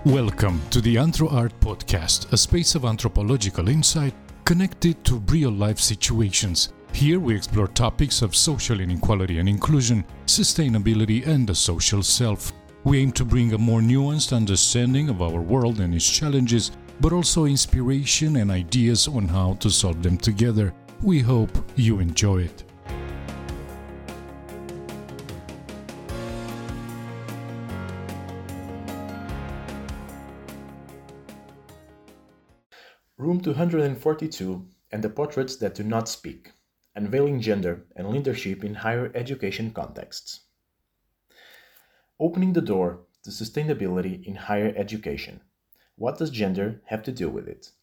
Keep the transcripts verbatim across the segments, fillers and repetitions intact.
Welcome to the AnthroArt Podcast, a space of anthropological insight connected to real-life situations. Here we explore topics of social inequality and inclusion, sustainability, and the social self. We aim to bring a more nuanced understanding of our world and its challenges, but also inspiration and ideas on how to solve them together. We hope you enjoy it. Room two hundred forty-two and the Portraits That Do Not Speak, Unveiling Gender and Leadership in Higher Education Contexts. Opening the door to sustainability in higher education. What does gender have to do with it?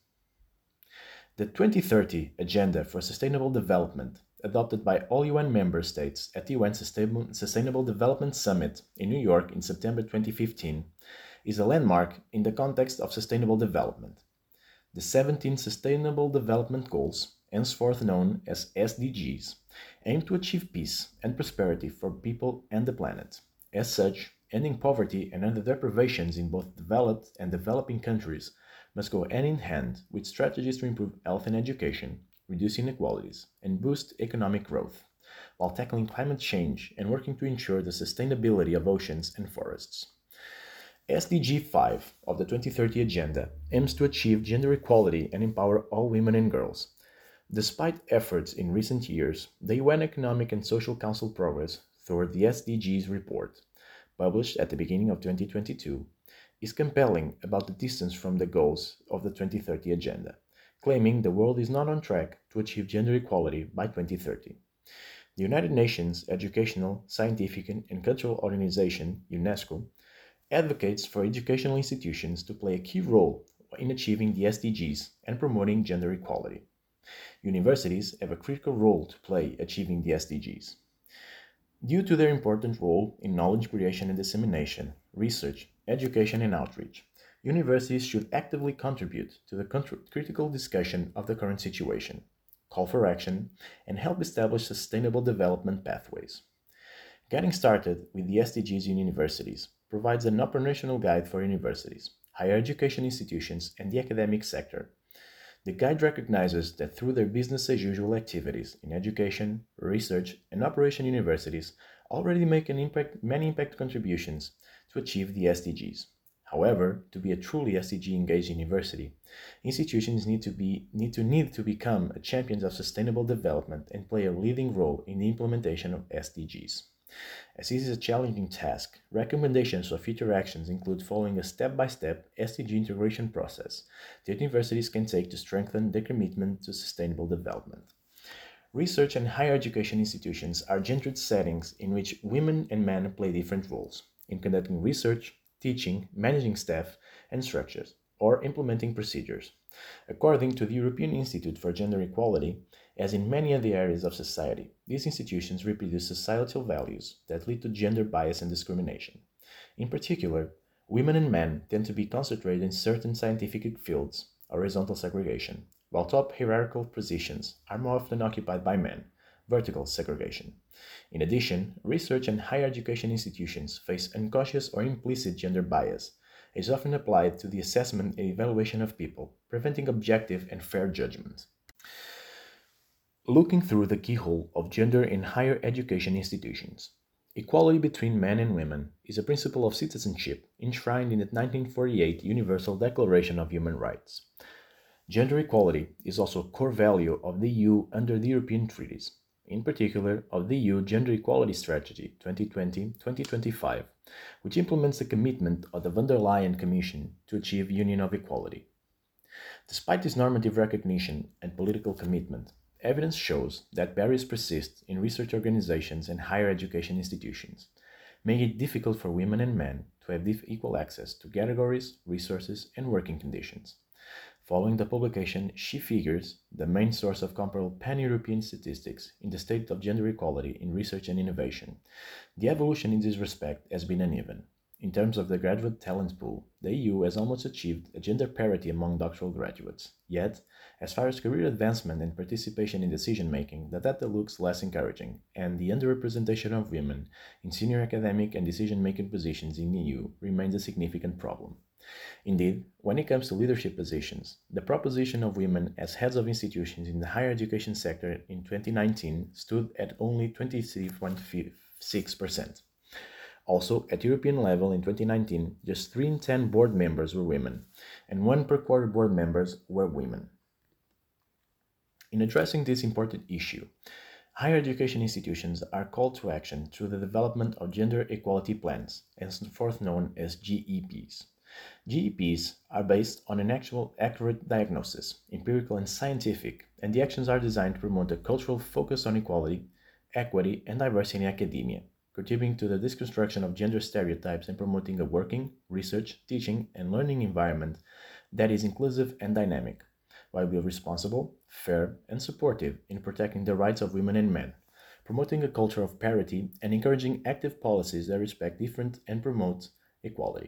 The twenty thirty Agenda for Sustainable Development, adopted by all U N member states at the U N Sustainable Development Summit in New York in September twenty fifteen, is a landmark in the context of sustainable development. The seventeen Sustainable Development Goals, henceforth known as S D Gs, aim to achieve peace and prosperity for people and the planet. As such, ending poverty and other deprivations in both developed and developing countries must go hand in hand with strategies to improve health and education, reduce inequalities, and boost economic growth, while tackling climate change and working to ensure the sustainability of oceans and forests. S D G five of the twenty thirty Agenda aims to achieve gender equality and empower all women and girls. Despite efforts in recent years, the U N Economic and Social Council progress toward the S D Gs report, published at the beginning of twenty twenty-two, is compelling about the distance from the goals of the twenty thirty Agenda, claiming the world is not on track to achieve gender equality by twenty thirty. The United Nations Educational, Scientific and Cultural Organization, UNESCO, advocates for educational institutions to play a key role in achieving the S D Gs and promoting gender equality. Universities have a critical role to play achieving the S D Gs. Due to their important role in knowledge creation and dissemination, research, education and outreach, universities should actively contribute to the critical discussion of the current situation, call for action, and help establish sustainable development pathways. Getting started with the S D Gs in universities provides an operational guide for universities, higher education institutions, and the academic sector. The guide recognizes that through their business-as-usual activities in education, research, and operation, universities already make an impact, many impact contributions to achieve the S D Gs. However, to be a truly S D G-engaged university, institutions need to be need to need to become a champions of sustainable development and play a leading role in the implementation of S D Gs. As this is a challenging task, recommendations for future actions include following a step-by-step S D G integration process that universities can take to strengthen their commitment to sustainable development. Research and higher education institutions are gendered settings in which women and men play different roles in conducting research, teaching, managing staff and structures, or implementing procedures. According to the European Institute for Gender Equality, as in many other areas of society, these institutions reproduce societal values that lead to gender bias and discrimination. In particular, women and men tend to be concentrated in certain scientific fields, horizontal segregation, while top hierarchical positions are more often occupied by men, vertical segregation. In addition, research and higher education institutions face unconscious or implicit gender bias, is often applied to the assessment and evaluation of people, preventing objective and fair judgment. Looking through the keyhole of gender in higher education institutions. Equality between men and women is a principle of citizenship enshrined in the nineteen forty-eight Universal Declaration of Human Rights. Gender equality is also a core value of the E U under the European treaties, in particular of the E U Gender Equality Strategy twenty twenty to twenty twenty-five, which implements the commitment of the von der Leyen Commission to achieve union of equality. Despite this normative recognition and political commitment, evidence shows that barriers persist in research organizations and higher education institutions, making it difficult for women and men to have equal access to categories, resources, and working conditions. Following the publication, She Figures, the main source of comparable pan-European statistics in the state of gender equality in research and innovation, the evolution in this respect has been uneven. In terms of the graduate talent pool, the E U has almost achieved a gender parity among doctoral graduates. Yet, as far as career advancement and participation in decision-making, the data looks less encouraging, and the underrepresentation of women in senior academic and decision-making positions in the E U remains a significant problem. Indeed, when it comes to leadership positions, the proportion of women as heads of institutions in the higher education sector in twenty nineteen stood at only twenty-three point six percent. Also, at European level in twenty nineteen, just three in ten board members were women, and one per quarter board members were women. In addressing this important issue, higher education institutions are called to action through the development of gender equality plans, henceforth known as G E Ps. G E Ps are based on an actual accurate diagnosis, empirical and scientific, and the actions are designed to promote a cultural focus on equality, equity, and diversity in academia, contributing to the deconstruction of gender stereotypes and promoting a working, research, teaching, and learning environment that is inclusive and dynamic, while being responsible, fair, and supportive in protecting the rights of women and men, promoting a culture of parity and encouraging active policies that respect different and promote equality.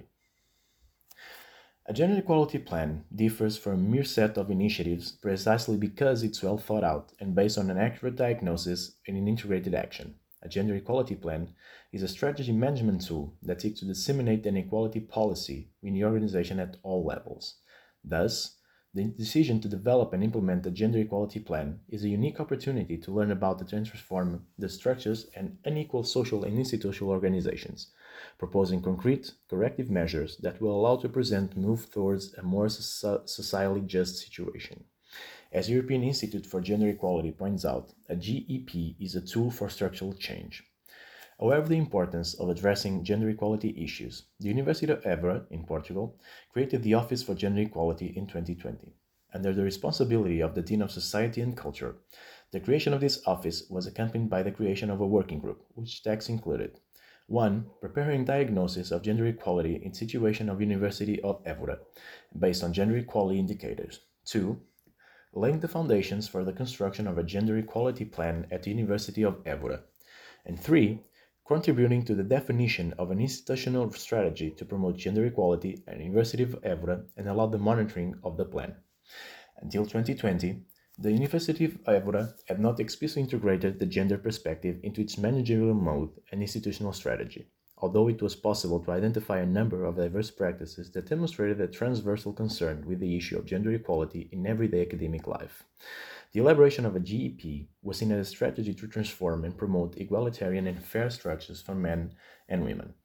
A gender equality plan differs from a mere set of initiatives precisely because it's well thought out and based on an accurate diagnosis and an integrated action. A gender equality plan is a strategy management tool that seeks to disseminate an equality policy in the organization at all levels. Thus, the decision to develop and implement a gender equality plan is a unique opportunity to learn about the transform the structures and unequal social and institutional organizations, proposing concrete, corrective measures that will allow to present move towards a more socially just situation. As European Institute for Gender Equality points out, a G E P is a tool for structural change. Aware of the importance of addressing gender equality issues, the University of Évora, in Portugal, created the Office for Gender Equality in twenty twenty. Under the responsibility of the Dean of Society and Culture, the creation of this office was accompanied by the creation of a working group, which tasks included: one. Preparing diagnosis of gender equality in situation of University of Évora, based on gender equality indicators. two. Laying the foundations for the construction of a gender equality plan at the University of Évora. And three. Contributing to the definition of an institutional strategy to promote gender equality at the University of Évora and allow the monitoring of the plan. Until twenty twenty, the University of Évora had not explicitly integrated the gender perspective into its managerial mode and institutional strategy, although it was possible to identify a number of diverse practices that demonstrated a transversal concern with the issue of gender equality in everyday academic life. The elaboration of a G E P was seen as a strategy to transform and promote egalitarian and fair structures for men and women.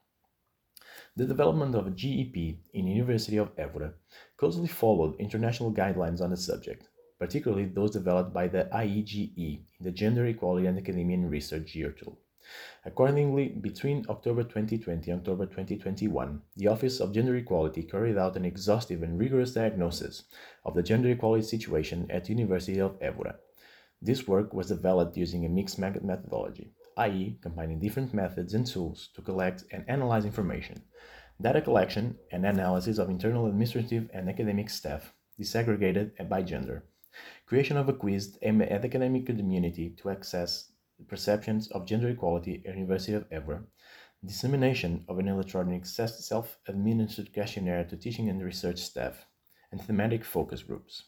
The development of a G E P in the University of Évora closely followed international guidelines on the subject, particularly those developed by the I E G E, the Gender Equality and Academia and Research Year Tool. Accordingly, between October twenty twenty and October twenty twenty-one, the Office of Gender Equality carried out an exhaustive and rigorous diagnosis of the gender equality situation at the University of Évora. This work was developed using a mixed methodology, that is, combining different methods and tools to collect and analyze information, data collection and analysis of internal administrative and academic staff, disaggregated by gender, creation of a quiz aimed at the academic community to access perceptions of gender equality at the University of Évora, dissemination of an electronic self-administered questionnaire to teaching and research staff, and thematic focus groups.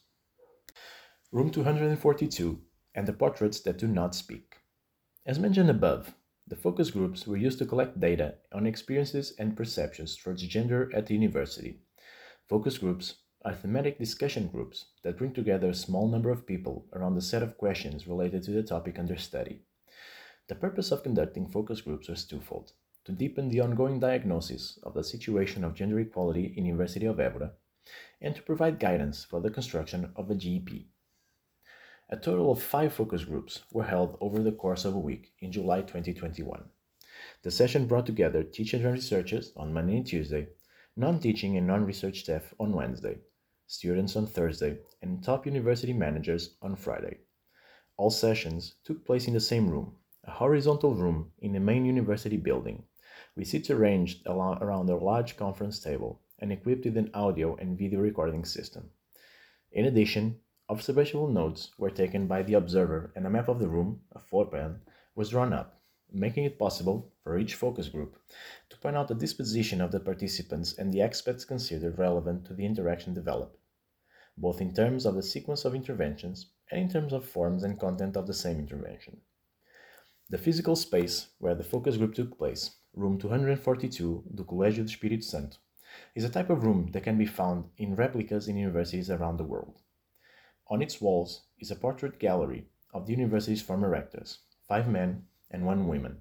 Room two hundred forty-two and the portraits that do not speak. As mentioned above, the focus groups were used to collect data on experiences and perceptions towards gender at the university. Focus groups are thematic discussion groups that bring together a small number of people around a set of questions related to the topic under study. The purpose of conducting focus groups was twofold: to deepen the ongoing diagnosis of the situation of gender equality in the University of Évora, and to provide guidance for the construction of a G E P. A total of five focus groups were held over the course of a week in July twenty twenty-one. The session brought together teachers and researchers on Monday and Tuesday, non-teaching and non-research staff on Wednesday, students on Thursday, and top university managers on Friday. All sessions took place in the same room, a horizontal room in the main university building, with seats arranged around a large conference table and equipped with an audio and video recording system. In addition, observational notes were taken by the observer and a map of the room, a floor plan, was drawn up, making it possible for each focus group to point out the disposition of the participants and the aspects considered relevant to the interaction developed, both in terms of the sequence of interventions and in terms of forms and content of the same intervention. The physical space where the focus group took place, room two hundred forty-two do Colégio do Espírito Santo, is a type of room that can be found in replicas in universities around the world. On its walls is a portrait gallery of the university's former rectors, five men and one woman.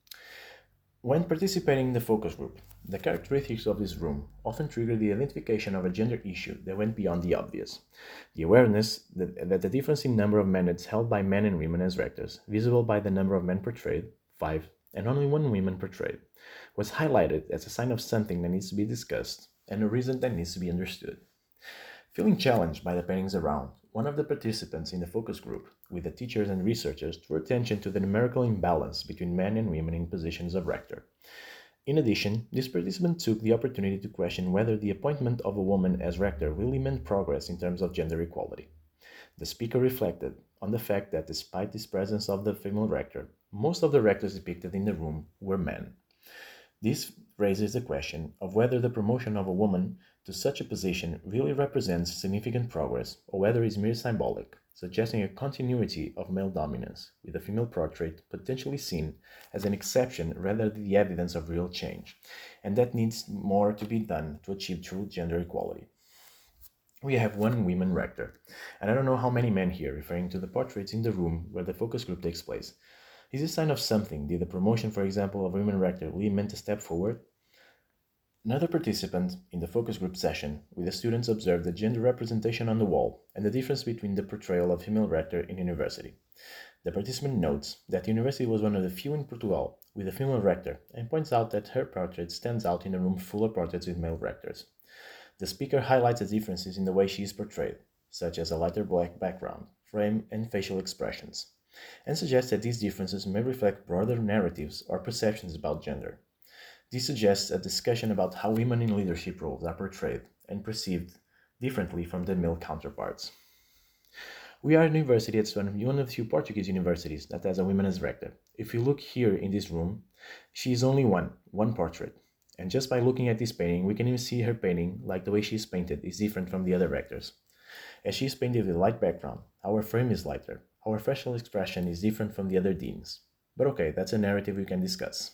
When participating in the focus group, the characteristics of this room often trigger the identification of a gender issue that went beyond the obvious. The awareness that, that the difference in number of mandates held by men and women as rectors, visible by the number of men portrayed, five, and only one woman portrayed, was highlighted as a sign of something that needs to be discussed and a reason that needs to be understood. Feeling challenged by the paintings around, one of the participants in the focus group, with the teachers and researchers, drew attention to the numerical imbalance between men and women in positions of rector. In addition, this participant took the opportunity to question whether the appointment of a woman as rector really meant progress in terms of gender equality. The speaker reflected on the fact that despite this presence of the female rector, most of the rectors depicted in the room were men. This raises the question of whether the promotion of a woman to such a position really represents significant progress or whether it is mere symbolic, suggesting a continuity of male dominance, with a female portrait potentially seen as an exception rather than the evidence of real change, and that needs more to be done to achieve true gender equality. We have one woman rector, and I don't know how many men here, referring to the portraits in the room where the focus group takes place. Is this a sign of something? Did the promotion, for example, of a women rector really meant a step forward? Another participant in the focus group session with the students observed the gender representation on the wall and the difference between the portrayal of female rector in university. The participant notes that the university was one of the few in Portugal with a female rector and points out that her portrait stands out in a room full of portraits with male rectors. The speaker highlights the differences in the way she is portrayed, such as a lighter black background, frame, and facial expressions, and suggests that these differences may reflect broader narratives or perceptions about gender. This suggests a discussion about how women in leadership roles are portrayed and perceived differently from their male counterparts. We are a university that's one of the few Portuguese universities that has a woman as rector. If you look here in this room, she is only one, one portrait. And just by looking at this painting, we can even see her painting, like the way she is painted, is different from the other rectors. As she is painted with a light background, our frame is lighter, our facial expression is different from the other deans. But okay, that's a narrative we can discuss.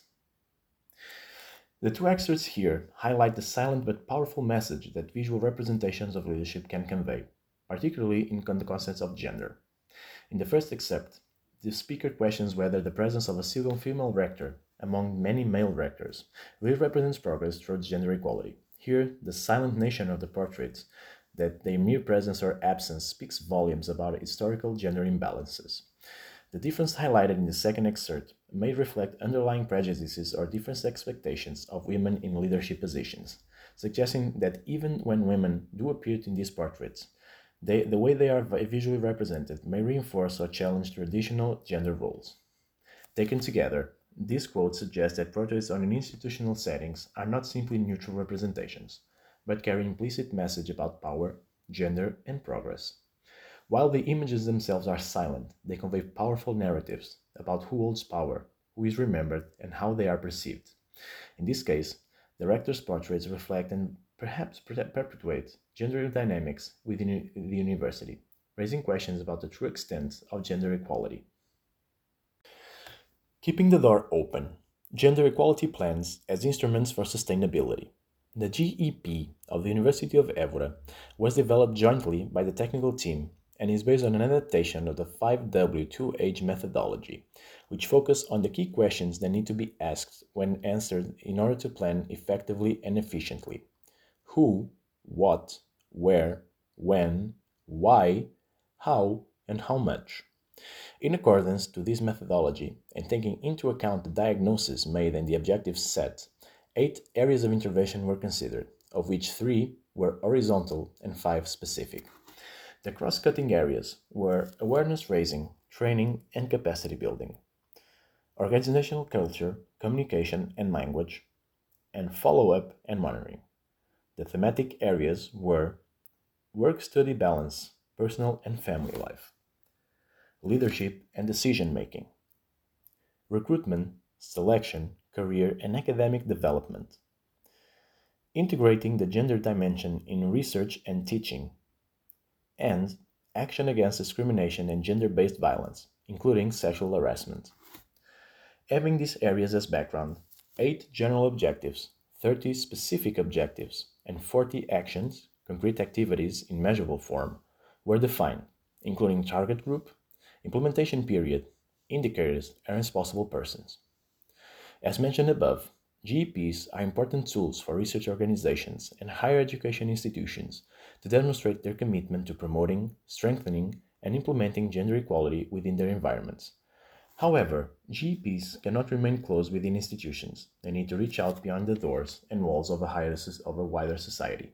The two excerpts here highlight the silent but powerful message that visual representations of leadership can convey, particularly in the concepts of gender. In the first excerpt, the speaker questions whether the presence of a single female rector among many male rectors really represents progress towards gender equality. Here, the silent nature of the portraits, that their mere presence or absence speaks volumes about historical gender imbalances. The difference highlighted in the second excerpt may reflect underlying prejudices or different expectations of women in leadership positions, suggesting that even when women do appear in these portraits, they, the way they are visually represented may reinforce or challenge traditional gender roles. Taken together, these quotes suggest that portraits on institutional settings are not simply neutral representations, but carry implicit message about power, gender, and progress. While the images themselves are silent, they convey powerful narratives about who holds power, who is remembered, and how they are perceived. In this case, the rector's portraits reflect and perhaps perpetuate gender dynamics within the university, raising questions about the true extent of gender equality. Keeping the door open. Gender equality plans as instruments for sustainability. The G E P of the University of Évora was developed jointly by the technical team and is based on an adaptation of the five W two H methodology, which focus on the key questions that need to be asked when answered in order to plan effectively and efficiently. Who, what, where, when, why, how, and how much. In accordance to this methodology, and taking into account the diagnosis made and the objectives set, eight areas of intervention were considered, of which three were horizontal and five specific. The cross-cutting areas were awareness raising, training, and capacity building, organizational culture, communication and language, and follow-up and monitoring. The thematic areas were work-study balance, personal and family life, leadership and decision-making, recruitment, selection, career and academic development, integrating the gender dimension in research and teaching, and action against discrimination and gender-based violence, including sexual harassment. Having these areas as background, eight general objectives, thirty specific objectives and forty actions, concrete activities in measurable form, were defined, including target group, implementation period, indicators, and responsible persons. As mentioned above, G E Ps are important tools for research organizations and higher education institutions to demonstrate their commitment to promoting, strengthening, and implementing gender equality within their environments. However, G E Ps cannot remain closed within institutions. They need to reach out beyond the doors and walls of a, higher, of a wider society.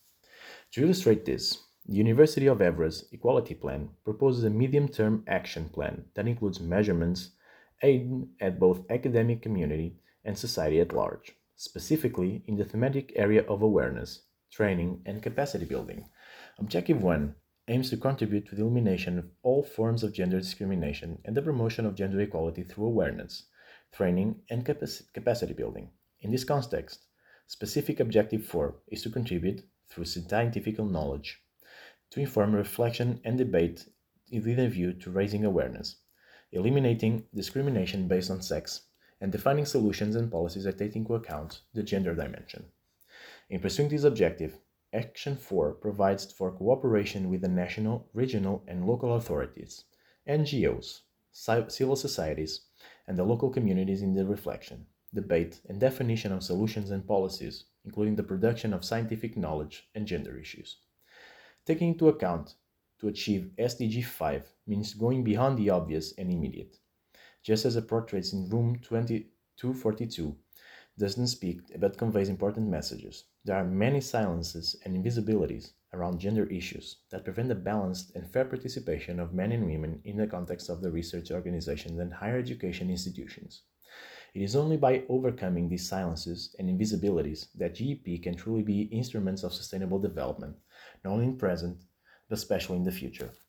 To illustrate this, the University of Évora Equality Plan proposes a medium-term action plan that includes measurements aimed at both academic community and society at large, specifically in the thematic area of awareness, training, and capacity building. Objective one aims to contribute to the elimination of all forms of gender discrimination and the promotion of gender equality through awareness, training, and capac- capacity building. In this context, specific Objective four is to contribute, through scientific knowledge, to inform reflection and debate with a view to raising awareness, eliminating discrimination based on sex, and defining solutions and policies that take into account the gender dimension. In pursuing this objective, Action four provides for cooperation with the national, regional, and local authorities, N G Os, civil societies, and the local communities in the reflection, debate, and definition of solutions and policies, including the production of scientific knowledge and gender issues. Taking into account to achieve S D G five means going beyond the obvious and immediate. Just as a portrait in room twenty-two forty-two doesn't speak but conveys important messages, there are many silences and invisibilities around gender issues that prevent the balanced and fair participation of men and women in the context of the research organizations and higher education institutions. It is only by overcoming these silences and invisibilities that G E P can truly be instruments of sustainable development, not only in the present, but especially in the future.